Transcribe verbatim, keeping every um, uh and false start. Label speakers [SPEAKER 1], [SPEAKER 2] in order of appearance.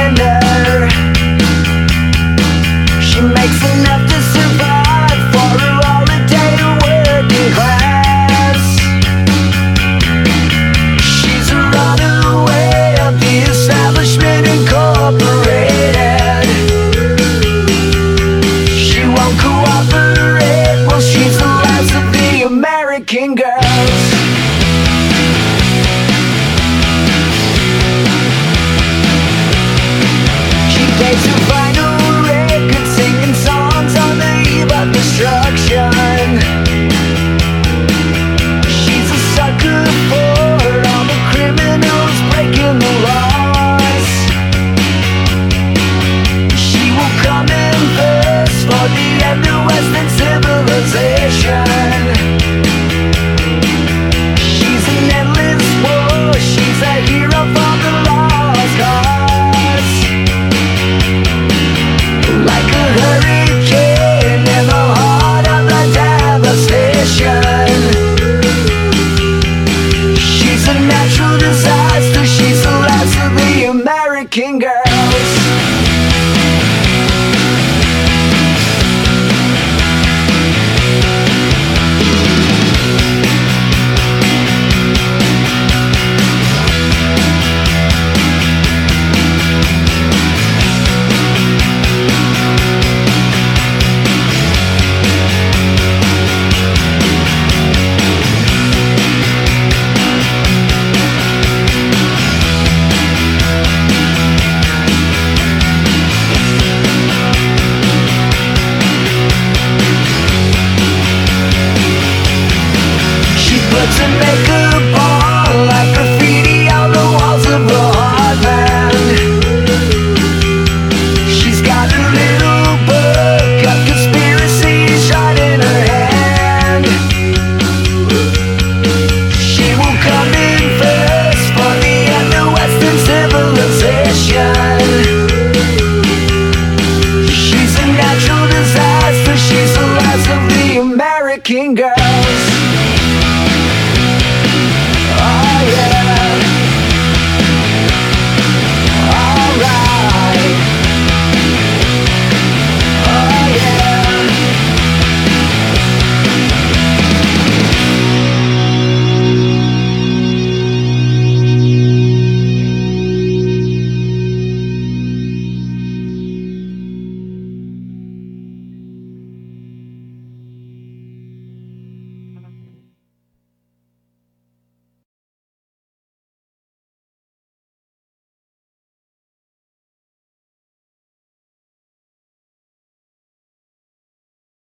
[SPEAKER 1] breadwinner. She makes enough to survive for her holiday working class. She's a runaway of the establishment incorporated. She won't cooperate, well she's the last of the American girls. She plays her final record, singing songs on the eve of destruction. She's a sucker for all the criminals breaking the laws. She will come in first for the end of Western civilization. She's an endless war, she's a hero for the lost cause. Like a hurricane in the heart of the devastation. She's a natural disaster, she's the last of the American girls.